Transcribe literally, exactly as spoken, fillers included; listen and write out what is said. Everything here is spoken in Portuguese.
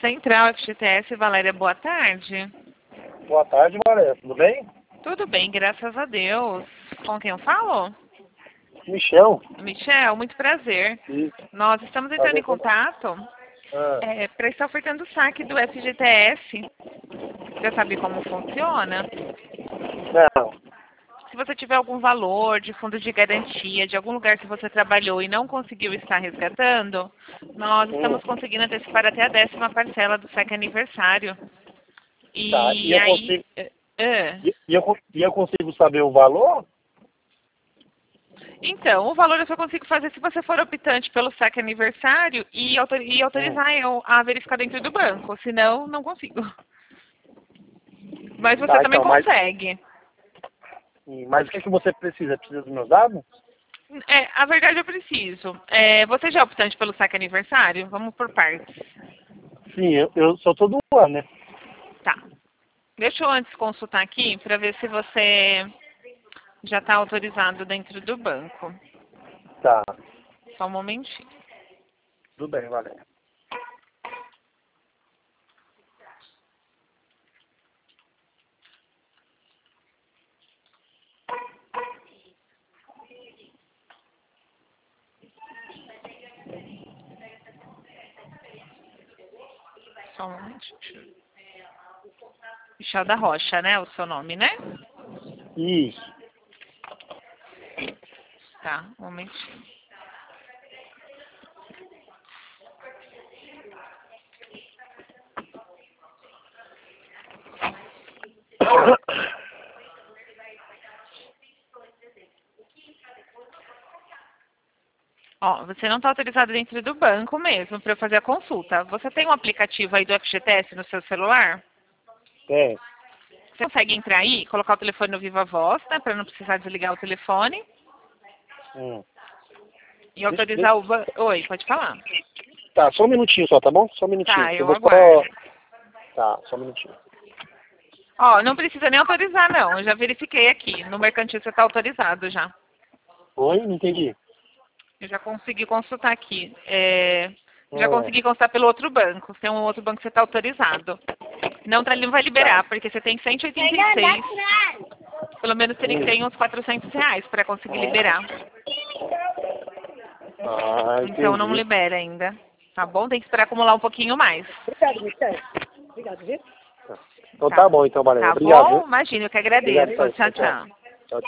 Central F G T S, Valéria, boa tarde. Boa tarde, Valéria. Tudo bem? Tudo bem, graças a Deus. Com quem eu falo? Michel. Michel, muito prazer. Isso. Nós estamos entrando Prazer em todo. contato Ah, é, para estar ofertando o saque do F G T S. Já sabe como funciona? não. Se você tiver algum valor de fundo de garantia, de algum lugar que você trabalhou e não conseguiu estar resgatando, nós estamos Hum, conseguindo antecipar até a décima parcela do saque aniversário. tá. E E eu aí... consigo. é, é. E e eu, con- e eu consigo saber o valor? Então, o valor eu só consigo fazer se você for optante pelo saque aniversário e, autor- e Hum, autorizar eu a verificar dentro do banco. Senão, não consigo. Mas você tá, também então, mas, consegue. mas o que, que você precisa? Precisa dos meus dados? É, a verdade eu preciso. É, você já é optante pelo saque aniversário? Vamos por partes. Sim, eu, eu sou todo ano, né? Tá. Deixa eu antes consultar aqui para ver se você já está autorizado dentro do banco. Tá. Só um momentinho. Tudo bem, Valéria. Só um momentinho. Michel da Rocha, né? O seu nome, né? Isso. Tá, um momentinho. Ó, você não está autorizado dentro do banco mesmo para eu fazer a consulta. Você tem um aplicativo aí do F G T S no seu celular? Tem. Você consegue entrar aí, colocar o telefone no Viva Voz, né, para não precisar desligar o telefone Hum. e Deixa, autorizar deixa- o banco. Oi, pode falar. Tá, só um minutinho só, tá bom? Só um minutinho. Tá, Eu eu vou aguardo. só. Tá, só um minutinho. Ó, não precisa nem autorizar não, eu já verifiquei aqui. No mercantil você está autorizado já. Oi? Não entendi. Eu já consegui consultar aqui. É, já Ah, consegui consultar pelo outro banco. Se tem um outro banco que você está autorizado. Não, tá, não vai tá. liberar, porque você tem cento e oitenta e seis. Pelo menos teria que ter uns quatrocentos reais para conseguir liberar. Ah, Então não entendi. libera ainda. Tá bom? Tem que esperar acumular um pouquinho mais. Obrigado, Michel. Obrigado, viu? Então Tá. tá bom, então, Valéria. Tá Obrigado, bom? viu? Imagina, eu que Obrigado, agradeço. tchau, Tchau, tchau. tchau.